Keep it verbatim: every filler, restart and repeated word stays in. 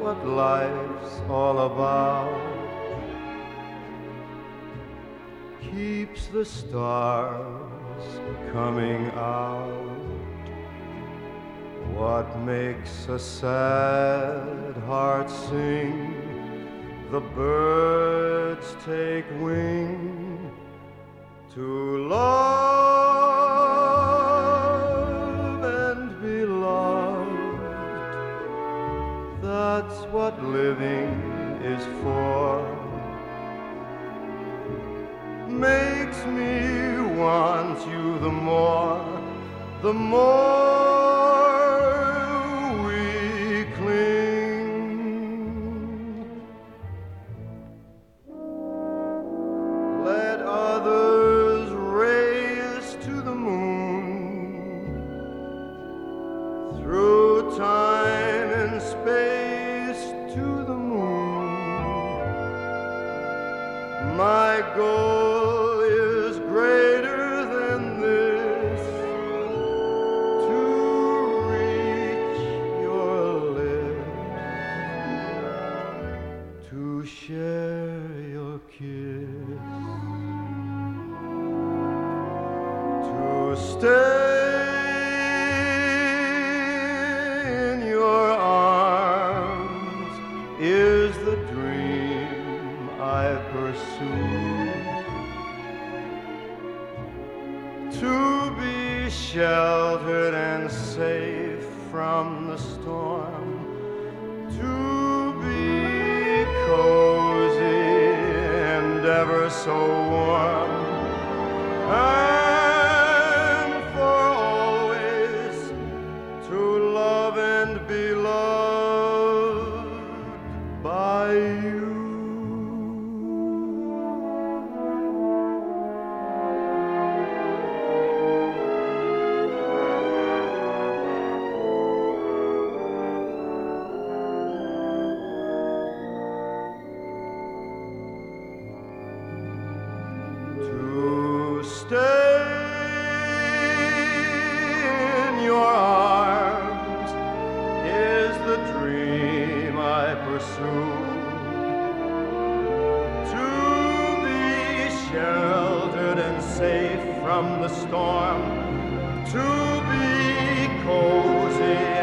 what life's all about. Keeps the stars coming out. What makes a sad heart sing? The birds take wing to love and be loved. That's what living is for. Makes me want you the more, the more we cling. Let others race to the moon. Through time and space to the moon. My goal is greater than this, to reach your lips, to share your kiss, to stay in your arms is the dream I pursue. To be sheltered and safe from the storm, to be cozy and ever so warm, and for always to love and be loved by you. To stay in your arms is the dream I pursue. To be sheltered and safe from the storm, to be cozy